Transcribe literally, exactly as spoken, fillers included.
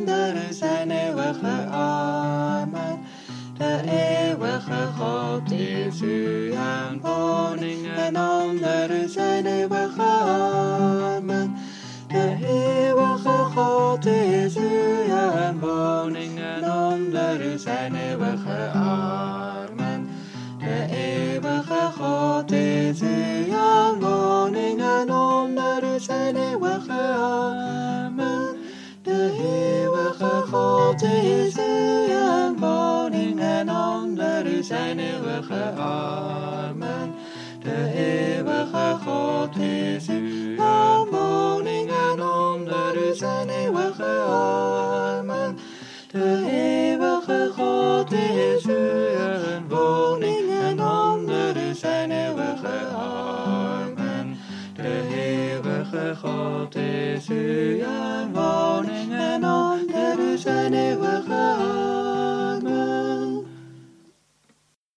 onder zijn eeuwige armen. De eeuwige God is u een woning en onder zijn eeuwige armen. De eeuwige God is u een woning en onder zijn eeuwige armen. De eeuwige God is u een woning en onder zijn eeuwige armen. De eeuwige God is u een woning en onder zijn eeuwige armen. De eeuwige God is u een woning en onder zijn eeuwige armen. De eeuwige God is u een woning en onder zijn eeuwige armen. De eeuwige God is u een woning.